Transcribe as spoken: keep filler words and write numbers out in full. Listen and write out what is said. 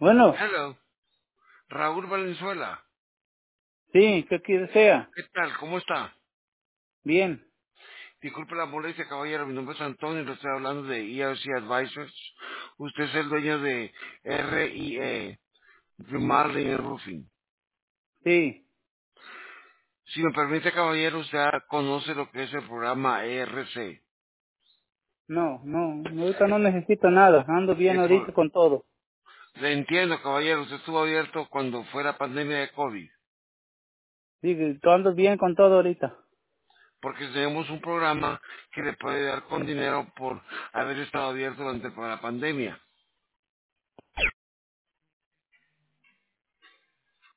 Bueno, Hello, Raúl Valenzuela. sí, ¿qué quiere sea? ¿Qué tal? ¿Cómo está? Bien, Disculpe la molestia, caballero. Mi nombre es Antonio y le estoy hablando de E R C Advisors. Usted es el dueño de R I E, Remodeling and Roofing. sí, Si me permite, caballero, usted conoce lo que es el programa E R C. no, no, ahorita no necesito nada, ando bien El ahorita pro- con todo. Le entiendo, caballero. Usted estuvo abierto cuando fue la pandemia de COVID. Sí, ando bien con todo ahorita. Porque tenemos un programa que le puede dar con dinero por haber estado abierto durante la pandemia.